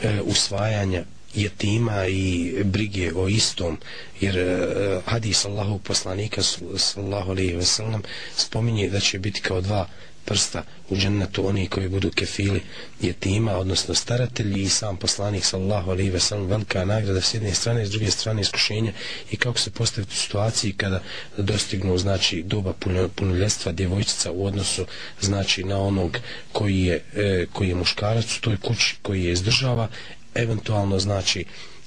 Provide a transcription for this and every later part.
usvajanja jetima i brige o istom, jer hadis Allahu poslanika sallallahu alejhi ve sellem spominje da će biti kao dva prsta u džennetu oni koji budu kefili jetima, odnosno staratelji, i sam poslanik sallallahu alejhi ve sellem velika nagrada s jedne strane, s druge strane iskušenja, i kako se postaviti u situaciji kada dostignu znači doba punoljetstva djevojčica u odnosu znači na onog koji je muškarac u toj kući, koji je izdržava, eventualno znači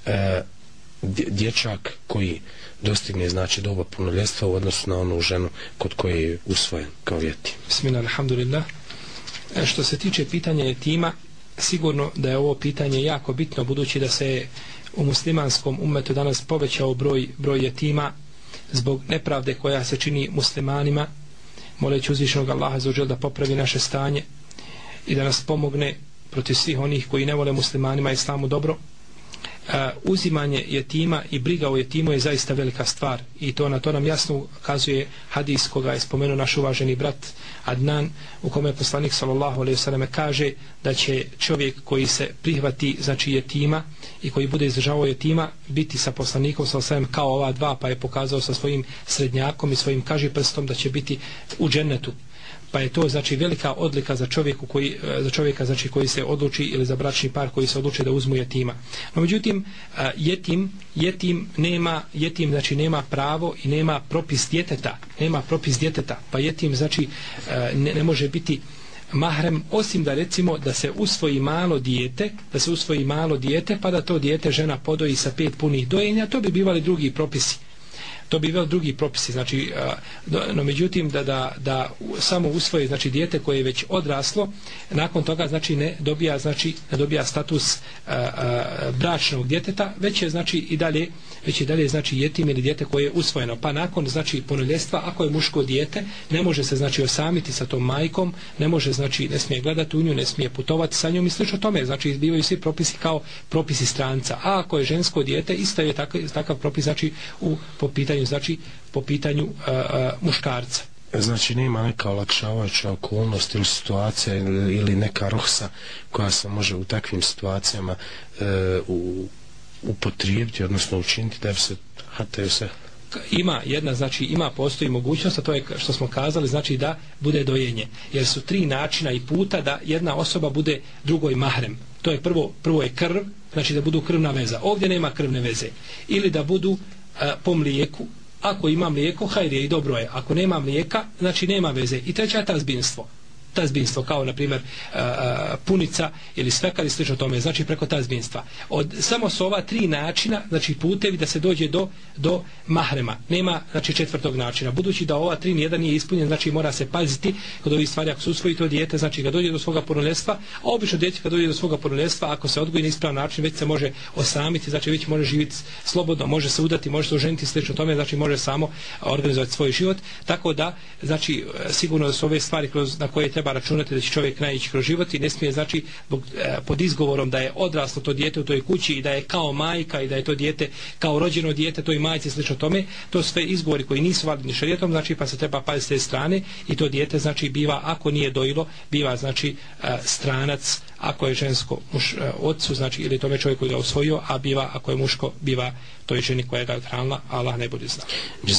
dječak koji dostigne znači doba punoljetstva u odnosu na onu ženu kod koje je usvojen kao jetim. Bismillah, alhamdulillah. Što se tiče pitanja jetima, sigurno da je ovo pitanje jako bitno, budući da se u muslimanskom ummetu danas povećao broj jetima zbog nepravde koja se čini muslimanima, moleći uzvišenog Allaha za džel da popravi naše stanje i da nas pomogne protiv svih onih koji ne vole muslimanima i islamu dobro. Uzimanje jetima i briga o jetimu je zaista velika stvar, i to nam jasno ukazuje hadis koga je spomenuo naš uvaženi brat Adnan, u kome je poslanik sallallahu alejhi ve sellem kaže da će čovjek koji se prihvati znači jetima i koji bude izdržavao jetima biti sa poslanikom sallallahu alejhi ve sellem kao ova dva, pa je pokazao sa svojim srednjakom i svojim kažiprstom da će biti u džennetu. Pa je to znači velika odlika za čovjeka znači koji se odluči, ili za bračni par koji se odluči da uzmu jetima. No međutim jetim nema pravo i nema propis djeteta, pa jetim znači ne može biti mahrem, osim da recimo da se usvoji malo dijete, pa da to dijete žena podoji sa 5 punih dojenja, to bi bivali drugi propisi. Znači, no međutim da samo usvoji znači dijete koje je već odraslo, nakon toga znači ne dobija status bračnog djeteta, već je znači i dalje znači jetim ili dijete koje je usvojeno, pa nakon znači punoljetstva, ako je muško dijete, ne može se znači osamiti sa tom majkom, ne smije gledati u nju, ne smije putovati sa njom i slično tome, znači izbivaju svi propisi kao propisi stranca. A ako je žensko dijete, isto je takav propis znači po pitanju muškarca. Znači nema neka olakšavajuća okolnost ili situacija ili neka ruhsa koja se može u takvim situacijama upotrijebiti, odnosno učiniti da se hataju se. Postoji mogućnost, a to je što smo kazali, znači da bude dojenje, jer su 3 načina i puta da jedna osoba bude drugoj mahrem. To je prvo je krv, znači da budu krvna veza. Ovdje nema krvne veze. Ili da budu po mlijeku, ako ima mlijeko, hajde i dobro je, ako nema mlijeka, znači nema veze. I treća je tazbinstvo, kao na primjer punica ili svekar i slično tome, znači preko tazbinstva. Samo su ova 3 načina, znači putevi da se dođe do mahrema. Nema znači 4. načina. Budući da ova 3 nijedan nije ispunjen, znači mora se paziti kod ovih stvari. Ako se usvoji to dijete, znači kad dođe do svoga punoljetstva, a obično dijete kad dođe do svoga punoljetstva, ako se odgoji na ispravan način, već se može osamiti, znači već može živjeti slobodno, može se udati, može se oženiti, slično tome, znači može samo organizovati svoj život. Tako da znači sigurno da su ove stvari na koje treba računati da će čovjek naići kroz život i ne smije znači pod izgovorom da je odraslo to dijete u toj kući i da je kao majka i da je to dijete kao rođeno dijete toj majci, slično tome, to sve izgovori koji nisu validni šerijatom, znači pa se treba paziti s te strane, i to dijete znači biva, ako nije dojilo, biva znači stranac, ako je žensko ocu, znači ili tome čovjeku koji ga usvojio, a biva, ako je muško, biva toj ženi koja ga je odhranila, Allah najbolje zna.